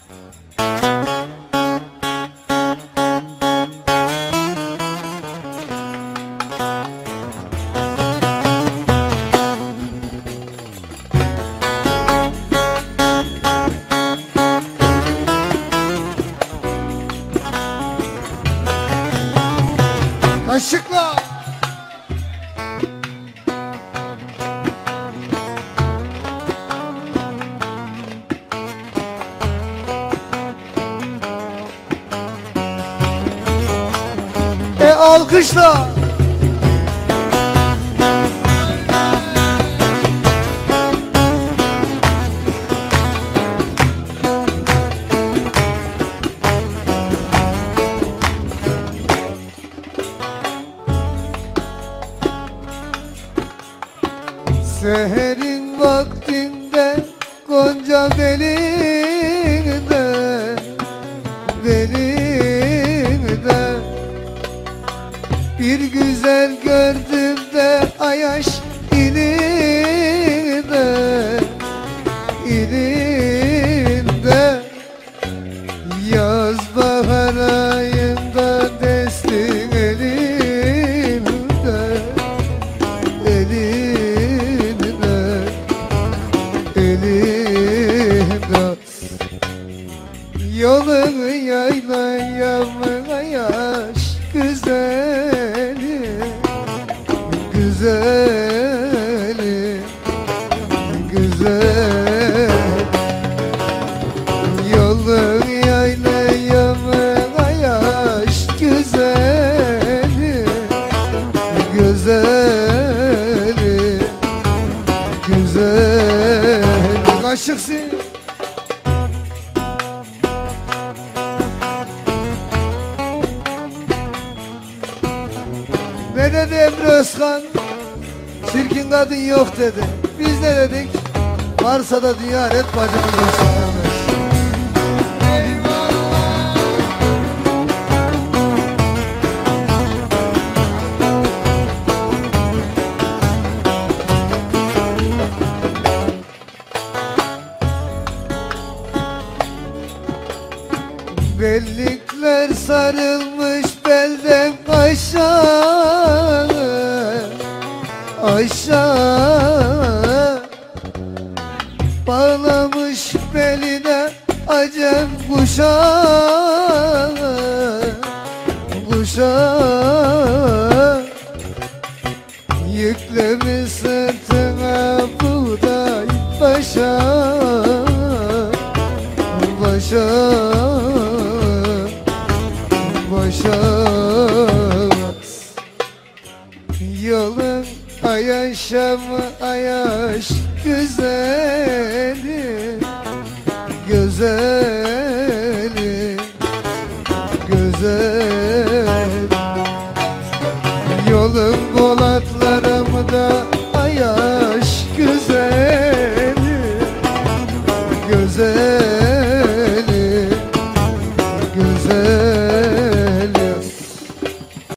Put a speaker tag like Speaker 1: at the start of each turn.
Speaker 1: Kaşıkla. Alkışla. Seherin vaktinde gonca belinde, belinde bir güzel gördüm de ayaş ilinde, ilinde yaz bahar ayında destin elimde, elimde, elimde yolun yayla yağmur yaş güzeli, güzeli, güzel yolun yayla yağmur yaş güzeli, güzeli, güzel kaşıksın. Ne dedi Emre Özkan? Çirkin kadın yok dedi. Biz ne dedik? Varsa da dünya et bacımız olsun. Bellikler sarılmış belden aşağı, aşağı bağlamış beline acem kuşağı, kuşağı yüklemiş sırtına buğday başa, başa, başamaz yolun ayaşamı ayaş güzeli, güzel.